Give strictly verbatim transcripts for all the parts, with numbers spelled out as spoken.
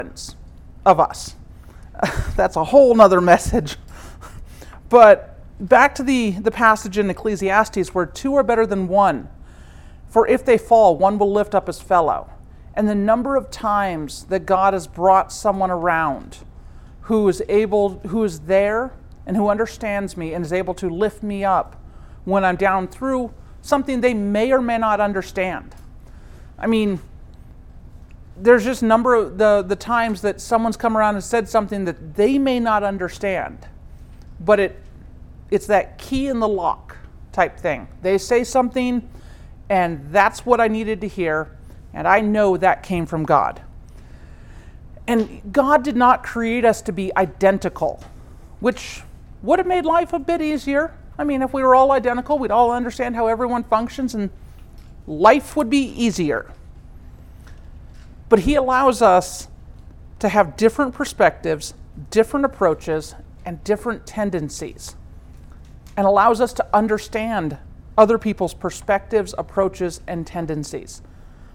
of us. That's a whole nother message. But back to the, the passage in Ecclesiastes where two are better than one. For if they fall, one will lift up his fellow. And the number of times that God has brought someone around who is able, who is there and who understands me and is able to lift me up when I'm down through something they may or may not understand. I mean, there's just a number of the, the times that someone's come around and said something that they may not understand, but it it's that key in the lock type thing. They say something, and that's what I needed to hear, and I know that came from God. And God did not create us to be identical, which would have made life a bit easier. I mean, if we were all identical, we'd all understand how everyone functions, and life would be easier. But he allows us to have different perspectives, different approaches, and different tendencies, and allows us to understand other people's perspectives, approaches, and tendencies.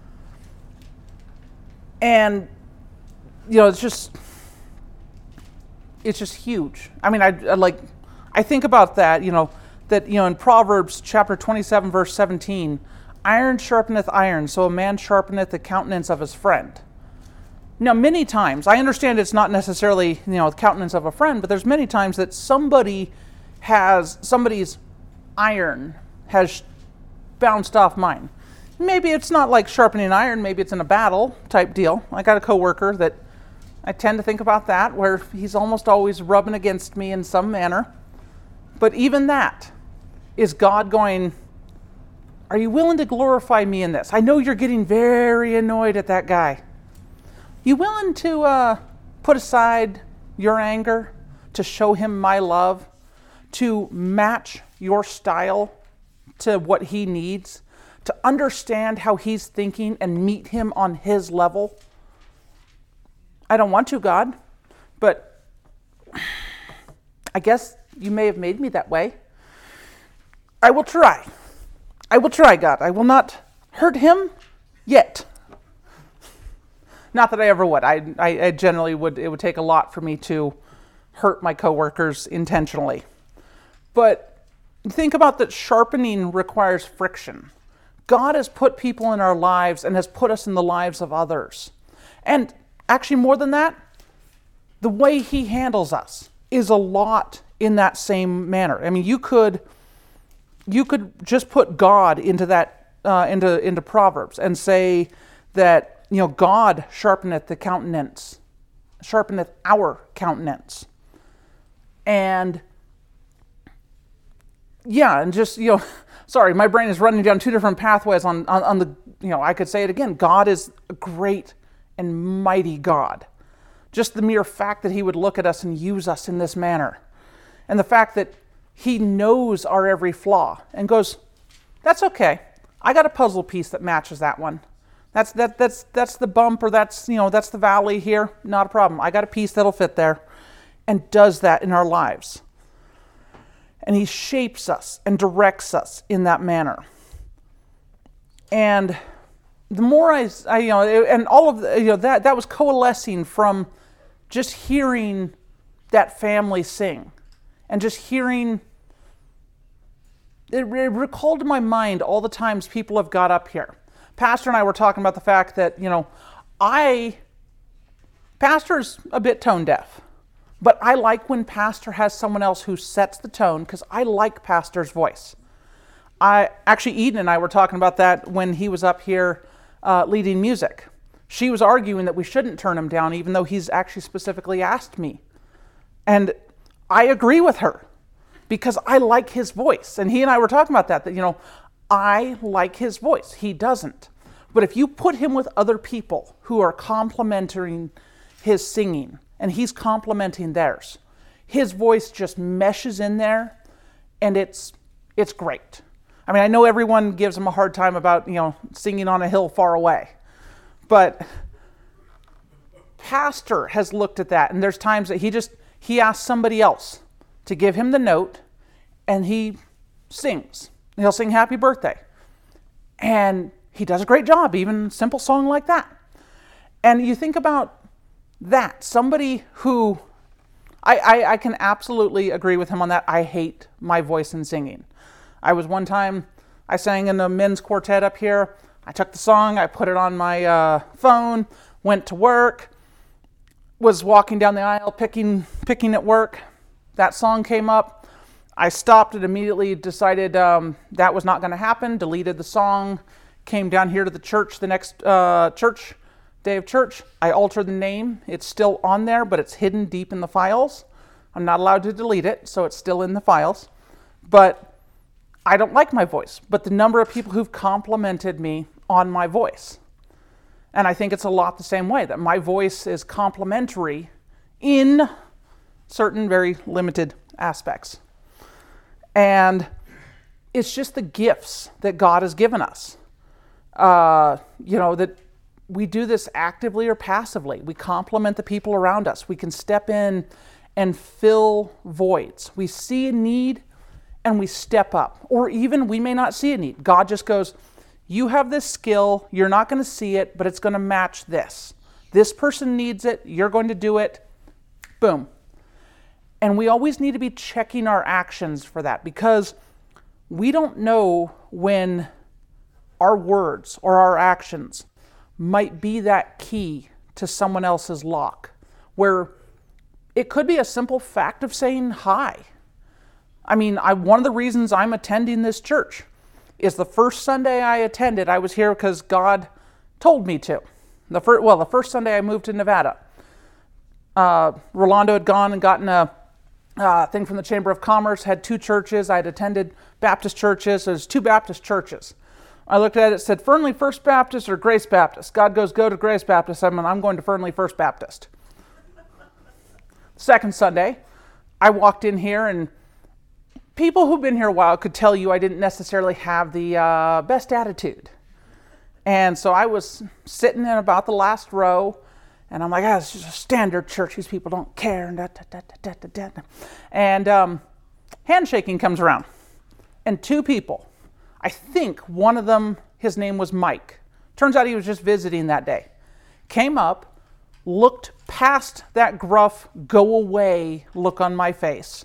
And, you know, it's just, it's just huge. I mean, I, I like, I think about that, you know, that, you know, in Proverbs chapter twenty-seven, verse seventeen, iron sharpeneth iron, so a man sharpeneth the countenance of his friend. Now, many times, I understand it's not necessarily, you know, the countenance of a friend, but there's many times that somebody has, somebody's iron has bounced off mine. Maybe it's not like sharpening iron, maybe it's in a battle type deal. I got a coworker that I tend to think about that, where he's almost always rubbing against me in some manner. But even that is God going, are you willing to glorify me in this? I know you're getting very annoyed at that guy. You willing to uh, put aside your anger to show him my love, to match your style to what he needs, to understand how he's thinking and meet him on his level? I don't want to, God, but I guess you may have made me that way. I will try. I will try, God. I will not hurt him yet. Not that I ever would. I, I, I generally would, it would take a lot for me to hurt my coworkers intentionally. But think about that sharpening requires friction. God has put people in our lives and has put us in the lives of others. And actually more than that, the way he handles us is a lot in that same manner. I mean, you could you could just put God into that uh, into into Proverbs and say that, you know, God sharpeneth the countenance, sharpeneth our countenance. And yeah, and just, you know, sorry, my brain is running down two different pathways on, on, on the, you know, I could say it again. God is a great and mighty God. Just the mere fact that he would look at us and use us in this manner. And the fact that he knows our every flaw and goes, that's okay. I got a puzzle piece that matches that one. That's that that's that's the bump, or that's, you know, that's the valley here. Not a problem. I got a piece that'll fit there. And does that in our lives. And he shapes us and directs us in that manner. And the more I, I you know, and all of the, you know, that that was coalescing from just hearing that family sing, and just hearing. It, it recalled to my mind all the times people have got up here. Pastor and I were talking about the fact that, you know, I, Pastor's a bit tone deaf, but I like when Pastor has someone else who sets the tone, because I like Pastor's voice. I actually, Eden and I were talking about that when he was up here uh, leading music. She was arguing that we shouldn't turn him down, even though he's actually specifically asked me. And I agree with her, because I like his voice. And he and I were talking about that, that, you know, I like his voice. He doesn't. But if you put him with other people who are complimenting his singing, and he's complimenting theirs, his voice just meshes in there, and it's it's great. I mean, I know everyone gives him a hard time about, you know, singing on a hill far away. But Pastor has looked at that, and there's times that he just, he asks somebody else to give him the note, and he sings. He'll sing Happy Birthday. And he does a great job, even a simple song like that. And you think about that. Somebody who, I, I, I can absolutely agree with him on that. I hate my voice in singing. I was one time, I sang in a men's quartet up here. I took the song, I put it on my uh, phone, went to work, was walking down the aisle picking picking at work. That song came up. I stopped and immediately decided um, that was not going to happen, deleted the song, came down here to the church, the next uh, church, day of church. I altered the name. It's still on there, but it's hidden deep in the files. I'm not allowed to delete it, so it's still in the files. But I don't like my voice, but the number of people who've complimented me on my voice. And I think it's a lot the same way, that my voice is complimentary in certain very limited aspects. And it's just the gifts that God has given us. Uh, you know, that we do this actively or passively. We compliment the people around us. We can step in and fill voids. We see a need and we step up. Or even we may not see a need. God just goes, you have this skill, you're not going to see it, but it's going to match this. This person needs it, you're going to do it. Boom. And we always need to be checking our actions for that, because we don't know when our words or our actions might be that key to someone else's lock, where it could be a simple fact of saying hi. I mean, I, one of the reasons I'm attending this church is the first Sunday I attended, I was here because God told me to. The first, well, the first Sunday I moved to Nevada, uh, Rolando had gone and gotten a uh, thing from the Chamber of Commerce, had two churches. I had attended Baptist churches. There's two Baptist churches. I looked at it, it said Fernley First Baptist or Grace Baptist. God goes, go to Grace Baptist. I mean, I'm going to Fernley First Baptist. Second Sunday, I walked in here, and people who've been here a while could tell you I didn't necessarily have the uh, best attitude. And so I was sitting in about the last row, and I'm like, ah, this is a standard church. These people don't care. And, da, da, da, da, da, da. and um, handshaking comes around. And two people, I think one of them, his name was Mike. Turns out he was just visiting that day. Came up, looked past that gruff, go away look on my face,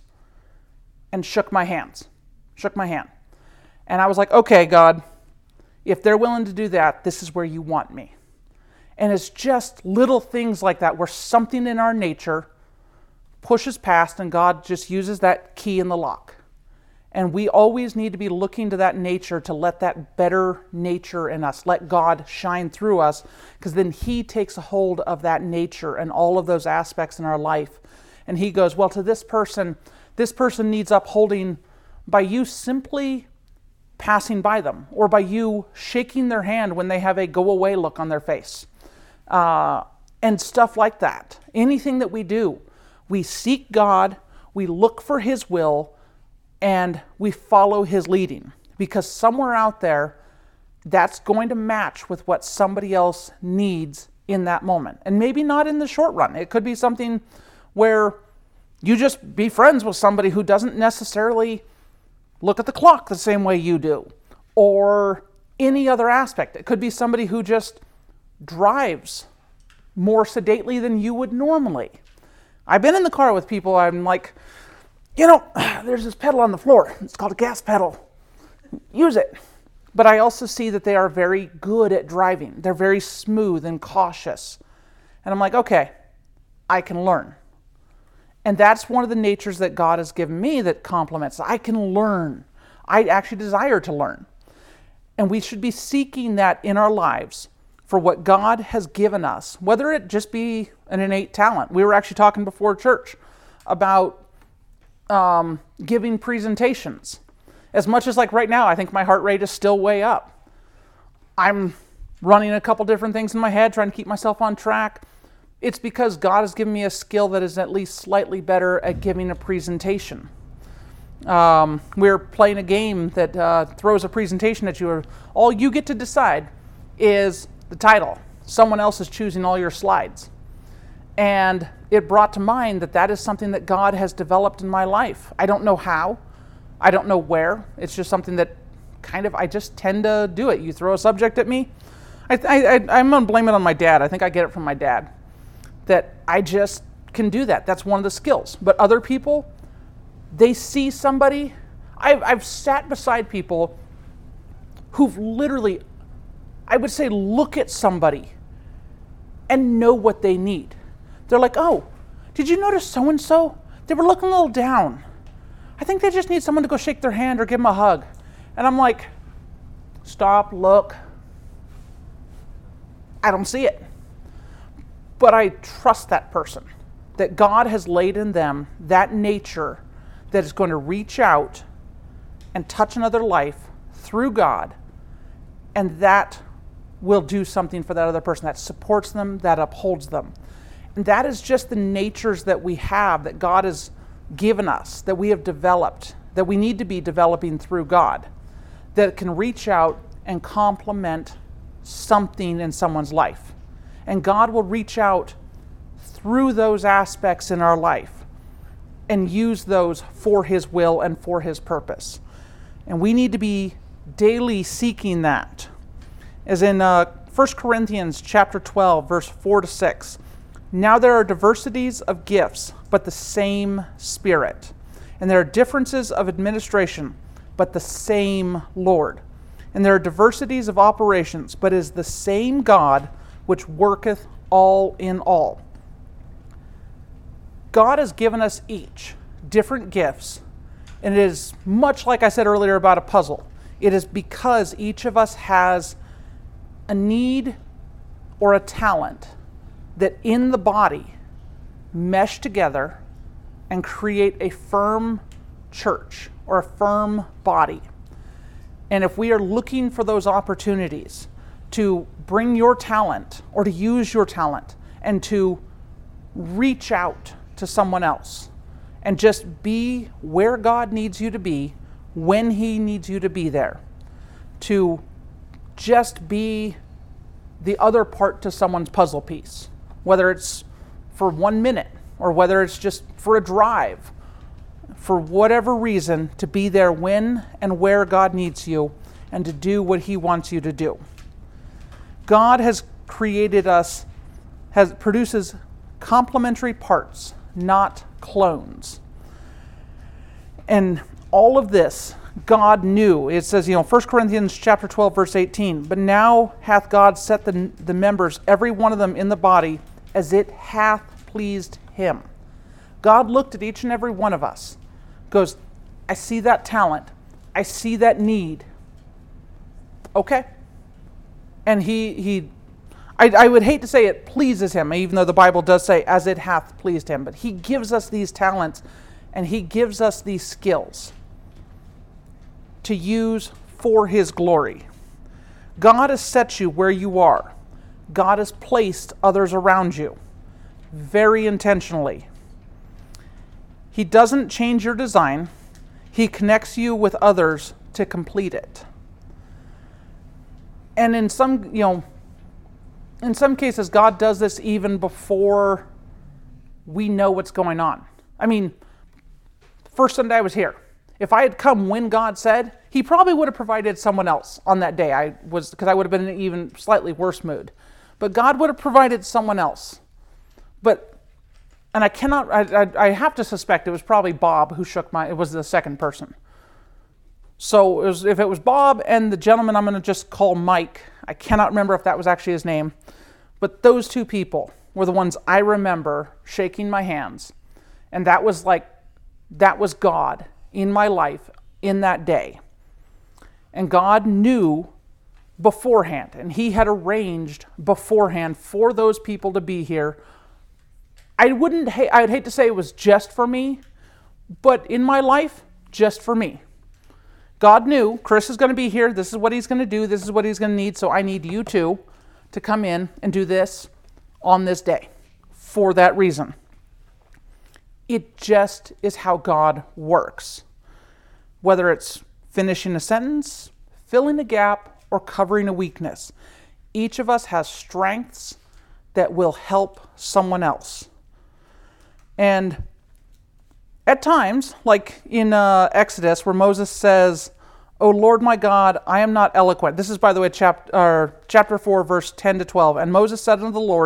and shook my hands. Shook my hand. And I was like, okay, God, if they're willing to do that, this is where you want me. And it's just little things like that where something in our nature pushes past and God just uses that key in the lock. And we always need to be looking to that nature to let that better nature in us, let God shine through us, because then He takes a hold of that nature and all of those aspects in our life. And He goes, well, to this person, this person needs upholding by you simply passing by them, or by you shaking their hand when they have a go away look on their face. Uh, and stuff like that. Anything that we do, we seek God, we look for His will, and we follow His leading. Because somewhere out there, that's going to match with what somebody else needs in that moment. And maybe not in the short run. It could be something where you just be friends with somebody who doesn't necessarily look at the clock the same way you do, or any other aspect. It could be somebody who just drives more sedately than you would normally. I've been in the car with people, I'm like, you know, there's this pedal on the floor. It's called a gas pedal. Use it. But I also see that they are very good at driving. They're very smooth and cautious. And I'm like, okay, I can learn. And that's one of the natures that God has given me that complements. I can learn. I actually desire to learn. And we should be seeking that in our lives for what God has given us, whether it just be an innate talent. We were actually talking before church about um, giving presentations. As much as like right now, I think my heart rate is still way up. I'm running a couple different things in my head, trying to keep myself on track. It's because God has given me a skill that is at least slightly better at giving a presentation. Um, we're playing a game that uh, throws a presentation at you. All you get to decide is the title. Someone else is choosing all your slides. And it brought to mind that that is something that God has developed in my life. I don't know how. I don't know where. It's just something that kind of, I just tend to do it. You throw a subject at me. I, I, I'm going to blame it on my dad. I think I get it from my dad. that I just can do that. That's one of the skills. But other people, they see somebody. I've, I've sat beside people who've literally, I would say, look at somebody and know what they need. They're like, oh, did you notice so-and-so? They were looking a little down. I think they just need someone to go shake their hand or give them a hug. And I'm like, stop, look. I don't see it. But I trust that person, that God has laid in them that nature that is going to reach out and touch another life through God, and that will do something for that other person, that supports them, that upholds them. And that is just the natures that we have, that God has given us, that we have developed, that we need to be developing through God, that can reach out and complement something in someone's life. And God will reach out through those aspects in our life and use those for His will and for His purpose. And we need to be daily seeking that. As in uh, First Corinthians chapter twelve, verse four to six. Now there are diversities of gifts, but the same Spirit. And there are differences of administration, but the same Lord. And there are diversities of operations, but it is the same God which worketh all in all. God has given us each different gifts, and it is much like I said earlier about a puzzle. It is because each of us has a need or a talent that in the body mesh together and create a firm church or a firm body. And if we are looking for those opportunities to bring your talent or to use your talent and to reach out to someone else and just be where God needs you to be when He needs you to be there, to just be the other part to someone's puzzle piece, whether it's for one minute or whether it's just for a drive, for whatever reason, to be there when and where God needs you and to do what He wants you to do. God has created us, has produces complementary parts, not clones. And all of this, God knew. It says, you know, First Corinthians chapter twelve, verse eighteen, but now hath God set the, the members, every one of them in the body, as it hath pleased Him. God looked at each and every one of us, goes, I see that talent, I see that need. Okay. And he, he I, I would hate to say it pleases Him, even though the Bible does say, as it hath pleased Him, but He gives us these talents and He gives us these skills to use for His glory. God has set you where you are. God has placed others around you very intentionally. He doesn't change your design. He connects you with others to complete it. And in some, you know, in some cases, God does this even before we know what's going on. I mean, first Sunday I was here. If I had come when God said, He probably would have provided someone else on that day. I was, because I would have been in an even slightly worse mood. But God would have provided someone else. But, and I cannot, I, I, I have to suspect it was probably Bob who shook my, it was the second person. So it was, if it was Bob and the gentleman I'm going to just call Mike, I cannot remember if that was actually his name, but those two people were the ones I remember shaking my hands. And that was like, that was God in my life in that day. And God knew beforehand, and He had arranged beforehand for those people to be here. I wouldn't, ha- I'd hate to say it was just for me, but in my life, just for me. God knew Chris is going to be here. This is what he's going to do. This is what he's going to need. So I need you two to come in and do this on this day for that reason. It just is how God works. Whether it's finishing a sentence, filling a gap, or covering a weakness, each of us has strengths that will help someone else. And at times, like in uh, Exodus, where Moses says, O Lord my God, I am not eloquent. This is, by the way, chap- uh, chapter four, verse ten to twelve. And Moses said unto the Lord,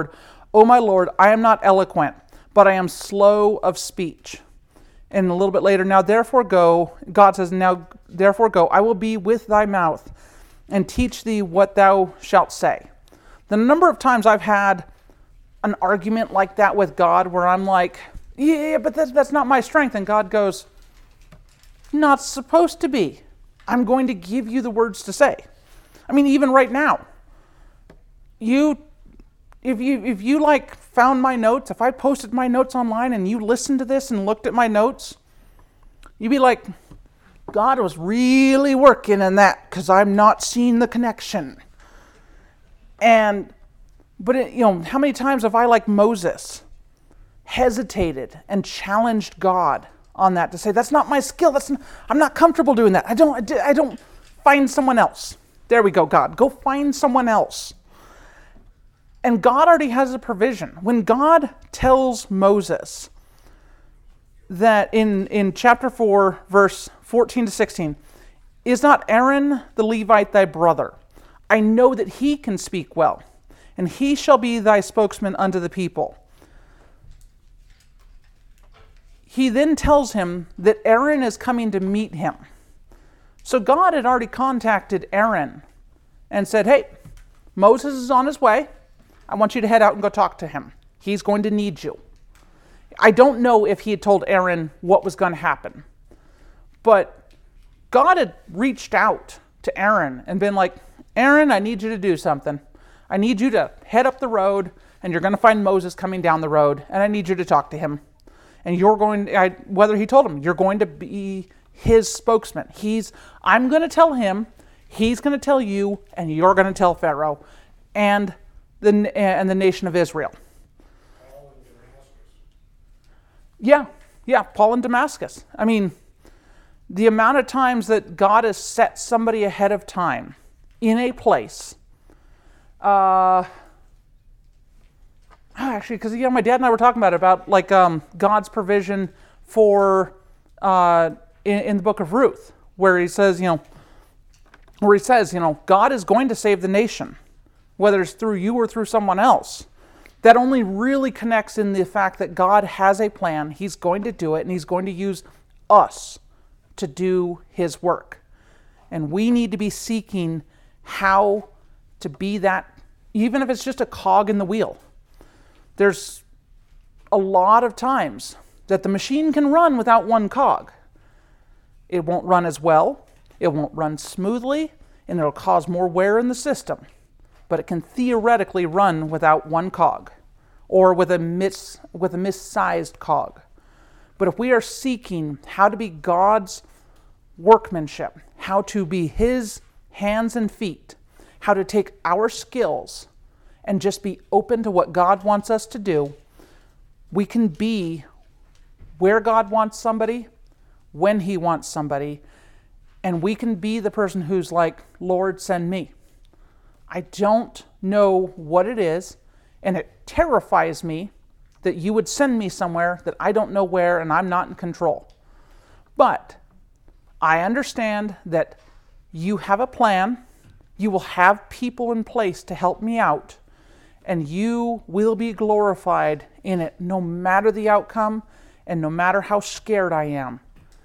O my Lord, I am not eloquent, but I am slow of speech. And a little bit later, now therefore go, God says, now therefore go, I will be with thy mouth and teach thee what thou shalt say. The number of times I've had an argument like that with God where I'm like, yeah, but that's, that's not my strength. And God goes, not supposed to be. I'm going to give you the words to say. I mean, even right now, you, if you, if you like found my notes, if I posted my notes online and you listened to this and looked at my notes, you'd be like, God was really working in that because I'm not seeing the connection. And, but it, you know, how many times have I, like Moses, hesitated and challenged God on that to say, that's not my skill. That's not, I'm not comfortable doing that. I don't, I don't, find someone else. There we go, God. Go find someone else. And God already has a provision. When God tells Moses that in, in chapter four, verse fourteen to sixteen, is not Aaron the Levite thy brother? I know that he can speak well, and he shall be thy spokesman unto the people. He then tells him that Aaron is coming to meet him. So God had already contacted Aaron and said, hey, Moses is on his way. I want you to head out and go talk to him. He's going to need you. I don't know if he had told Aaron what was going to happen, but God had reached out to Aaron and been like, Aaron, I need you to do something. I need you to head up the road, and you're going to find Moses coming down the road, and I need you to talk to him. And you're going, I, whether he told him, you're going to be his spokesman. He's, I'm going to tell him, he's going to tell you, and you're going to tell Pharaoh and the and the nation of Israel. Paul in Damascus. Yeah, yeah, Paul in Damascus. I mean, the amount of times that God has set somebody ahead of time in a place. Uh, actually, because you know, my dad and I were talking about it, about like um, God's provision for uh, in, in the book of Ruth, where he says, you know, where he says, you know, God is going to save the nation, whether it's through you or through someone else. That only really connects in the fact that God has a plan. He's going to do it, and he's going to use us to do his work. And we need to be seeking how to be that, even if it's just a cog in the wheel. There's a lot of times that the machine can run without one cog. It won't run as well, it won't run smoothly, and it'll cause more wear in the system. But it can theoretically run without one cog, or with a mis with a missized cog. But if we are seeking how to be God's workmanship, how to be his hands and feet, how to take our skills and just be open to what God wants us to do, we can be where God wants somebody, when he wants somebody, and we can be the person who's like, Lord, send me. I don't know what it is, and it terrifies me that you would send me somewhere that I don't know where and I'm not in control. But I understand that you have a plan, you will have people in place to help me out, and you will be glorified in it no matter the outcome and no matter how scared I am.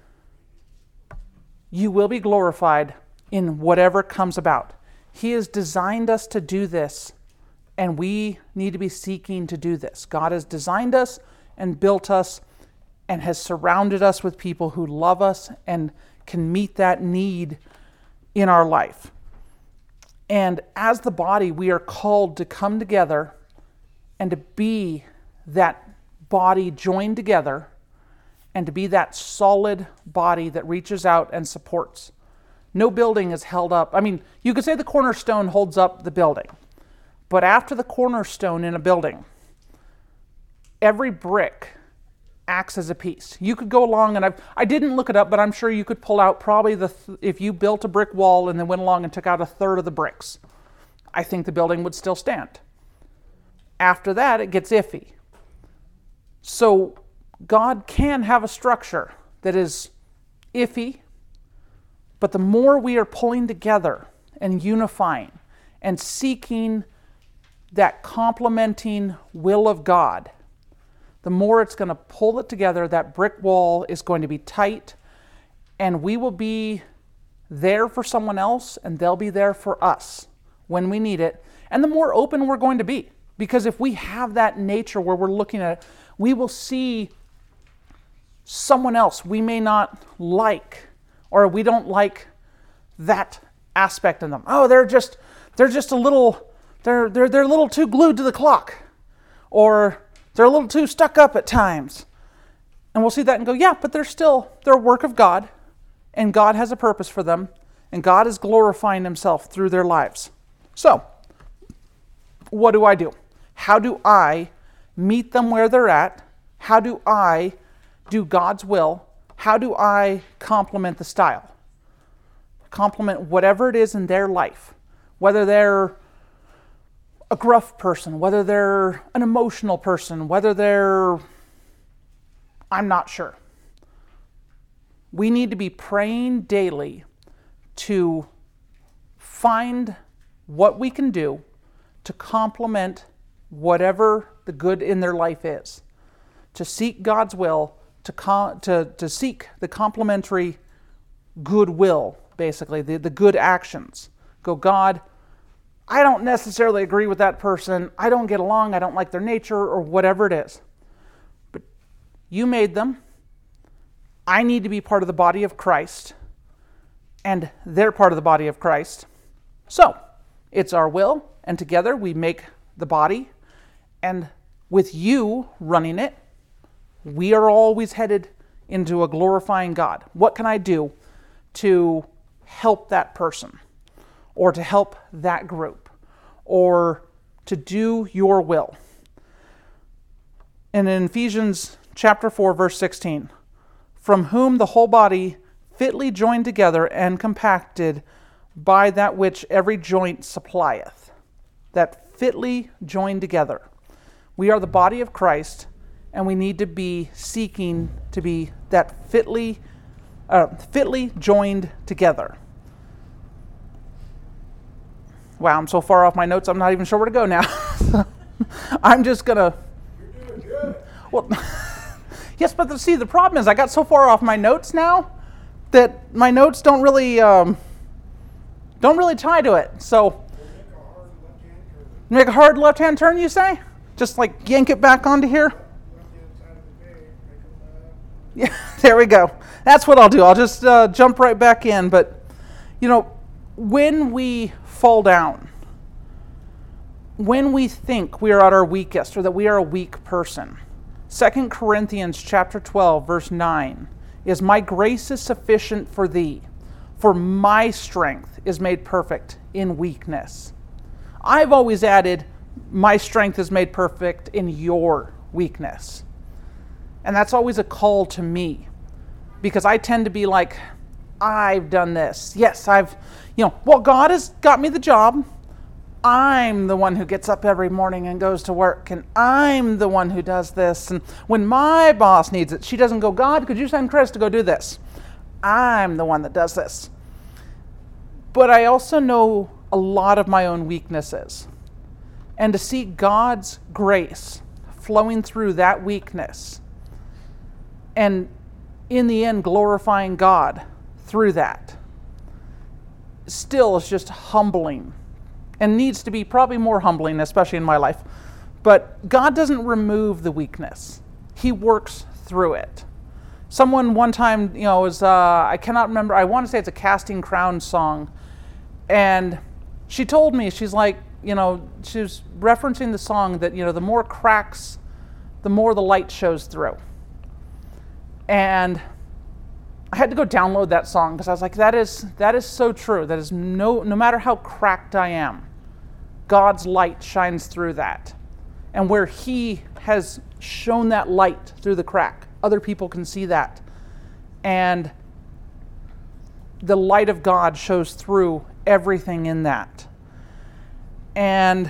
You will be glorified in whatever comes about. He has designed us to do this, and we need to be seeking to do this. God has designed us and built us and has surrounded us with people who love us and can meet that need in our life. And as the body, we are called to come together and to be that body joined together and to be that solid body that reaches out and supports. No building is held up. I mean, you could say the cornerstone holds up the building, but after the cornerstone in a building, every brick acts as a piece. You could go along, and I've, I didn't look it up, but I'm sure you could pull out probably the, th- if you built a brick wall and then went along and took out a third of the bricks, I think the building would still stand. After that, it gets iffy. So God can have a structure that is iffy, but the more we are pulling together and unifying and seeking that complementing will of God, the more it's going to pull it together. That brick wall is going to be tight, and we will be there for someone else, and they'll be there for us when we need it. And the more open we're going to be. Because if we have that nature where we're looking at it, we will see someone else we may not like, or we don't like that aspect of them. Oh, they're just they're just a little they're they're they're a little too glued to the clock, or they're a little too stuck up at times. And we'll see that and go, yeah, but they're still they're a work of God, and God has a purpose for them, and God is glorifying himself through their lives. So, what do I do? How do I meet them where they're at? How do I do God's will? How do I complement the style? Complement whatever it is in their life. Whether they're a gruff person, whether they're an emotional person, whether they're... I'm not sure. We need to be praying daily to find what we can do to complement whatever the good in their life is. To seek God's will, to com- to, to seek the complementary goodwill, basically, the, the good actions. Go, God, I don't necessarily agree with that person. I don't get along. I don't like their nature, or whatever it is. But you made them. I need to be part of the body of Christ, and they're part of the body of Christ. So, it's our will, and together we make the body, and with you running it, we are always headed into a glorifying God. What can I do to help that person, or to help that group, or to do your will? And in Ephesians chapter four, verse sixteen, from whom the whole body fitly joined together and compacted by that which every joint supplieth. That fitly joined together. We are the body of Christ, and we need to be seeking to be that fitly, uh, fitly joined together. Wow, I'm so far off my notes, I'm not even sure where to go now. I'm just going to... You're doing good. Well, yes, but the, see, the problem is I got so far off my notes now that my notes don't really um, don't really tie to it. So, Make a hard left-hand turn. make a hard left-hand turn, you say? Just like yank it back onto here? Left-hand side of the page. Make a left. Yeah, there we go. That's what I'll do. I'll just uh, jump right back in. But, you know, when we fall down, when we think we are at our weakest, or that we are a weak person, Second Corinthians chapter twelve, verse nine, is, my grace is sufficient for thee, for my strength is made perfect in weakness. I've always added, my strength is made perfect in your weakness. And that's always a call to me, because I tend to be like, I've done this. Yes, I've, you know, well, God has got me the job. I'm the one who gets up every morning and goes to work, and I'm the one who does this. And when my boss needs it, she doesn't go, God, could you send Chris to go do this? I'm the one that does this. But I also know a lot of my own weaknesses. And to see God's grace flowing through that weakness, and in the end glorifying God through that, still is just humbling. And needs to be probably more humbling, especially in my life. But God doesn't remove the weakness. He works through it. Someone one time, you know, was, uh, I cannot remember, I want to say it's a Casting Crowns song. And she told me, she's like, you know, she was referencing the song that, you know, the more cracks, the more the light shows through. And I had to go download that song, because I was like, that is that is so true. That is no no matter how cracked I am, God's light shines through that. And where He has shown that light through the crack, other people can see that. And the light of God shows through everything in that. And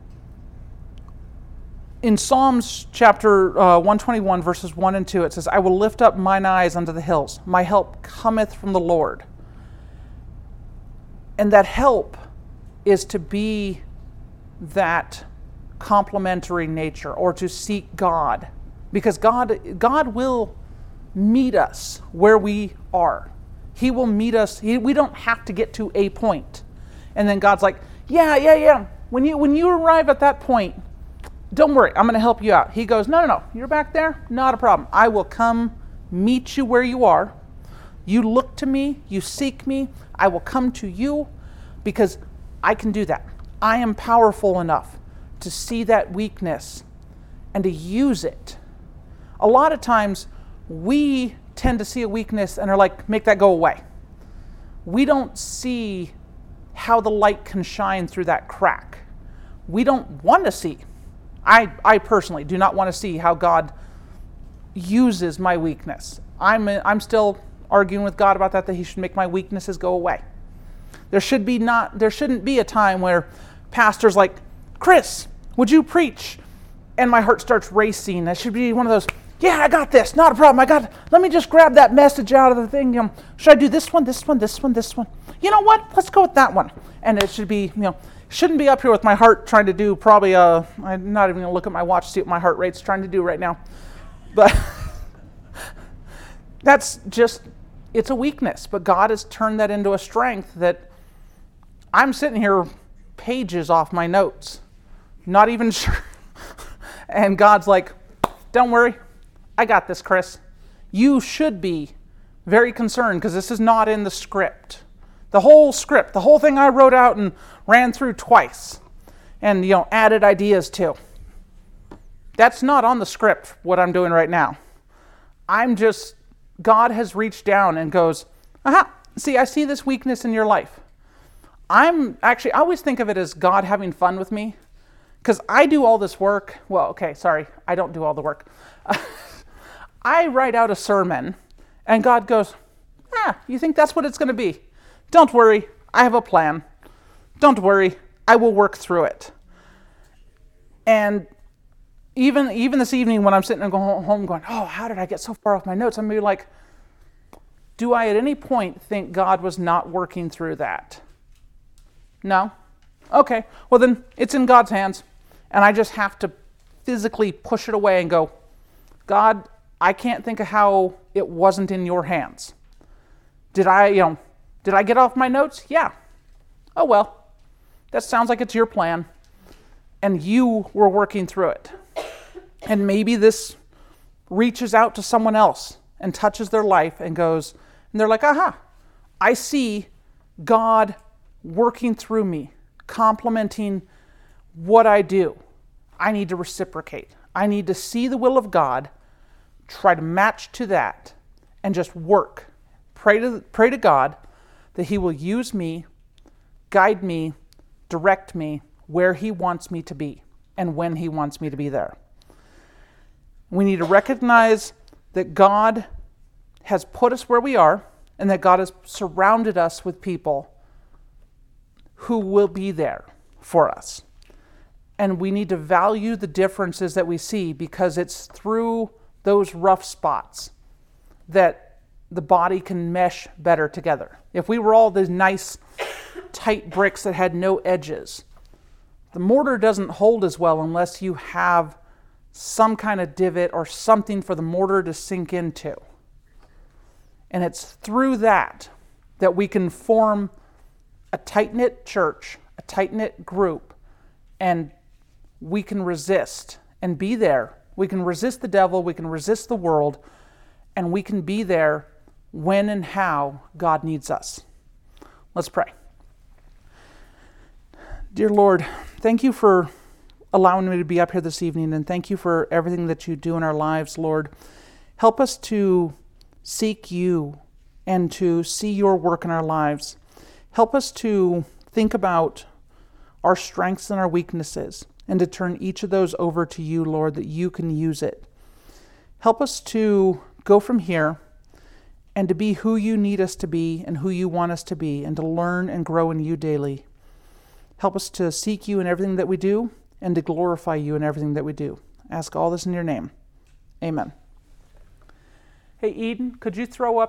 in Psalms chapter uh, one twenty-one, verses one and two, it says, I will lift up mine eyes unto the hills. My help cometh from the Lord. And that help is to be that complementary nature or to seek God. Because God, God will meet us where we are. He will meet us. He, we don't have to get to a point. And then God's like, yeah, yeah, yeah. When you when you arrive at that point, don't worry, I'm going to help you out. He goes, no, no, no. You're back there? Not a problem. I will come meet you where you are. You look to me. You seek me. I will come to you because I can do that. I am powerful enough to see that weakness and to use it. A lot of times we tend to see a weakness and are like, make that go away. We don't see how the light can shine through that crack. We don't want to see. I, I personally do not want to see how God uses my weakness. I'm, I'm still arguing with God about that, that he should make my weaknesses go away. There should be not, there shouldn't be a time where pastor's like, Chris, would you preach? And my heart starts racing. That should be one of those, yeah, I got this, not a problem. I got, let me just grab that message out of the thing. You know, should I do this one, this one, this one, this one? You know what? Let's go with that one. And it should be, you know, shouldn't be up here with my heart trying to do probably, uh, I'm not even going to look at my watch to see what my heart rate's trying to do right now. But that's just, it's a weakness. But God has turned that into a strength that I'm sitting here pages off my notes, not even sure. And God's like, don't worry, I got this, Chris. You should be very concerned because this is not in the script. The whole script, the whole thing I wrote out and ran through twice and, you know, added ideas to. That's not on the script, what I'm doing right now. I'm just, God has reached down and goes, aha, see, I see this weakness in your life. I'm actually, I always think of it as God having fun with me because I do all this work. Well, okay, sorry, I don't do all the work. I write out a sermon and God goes, ah, you think that's what it's going to be? Don't worry, I have a plan. Don't worry, I will work through it. And even even this evening when I'm sitting and going home going, oh, how did I get so far off my notes? I'm going to be like, do I at any point think God was not working through that? No? Okay, well then it's in God's hands. And I just have to physically push it away and go, God, I can't think of how it wasn't in your hands. Did I, you know, did I get off my notes? Yeah. Oh well, that sounds like it's your plan. And you were working through it. And maybe this reaches out to someone else and touches their life and goes, and they're like, aha, I see God working through me, complementing what I do. I need to reciprocate. I need to see the will of God, try to match to that, and just work. Pray to, pray to God that he will use me, guide me, direct me where he wants me to be and when he wants me to be there. We need to recognize that God has put us where we are and that God has surrounded us with people who will be there for us. And we need to value the differences that we see because it's through those rough spots that the body can mesh better together. If we were all these nice, tight bricks that had no edges, the mortar doesn't hold as well unless you have some kind of divot or something for the mortar to sink into. And it's through that that we can form a tight-knit church, a tight-knit group, and we can resist and be there. We can resist the devil, we can resist the world, and we can be there when and how God needs us. Let's pray. Dear Lord, thank you for allowing me to be up here this evening, and thank you for everything that you do in our lives, Lord. Help us to seek you and to see your work in our lives. Help us to think about our strengths and our weaknesses and to turn each of those over to you, Lord, that you can use it. Help us to go from here and to be who you need us to be and who you want us to be and to learn and grow in you daily. Help us to seek you in everything that we do and to glorify you in everything that we do. I ask all this in your name. Amen. Hey, Eden, could you throw up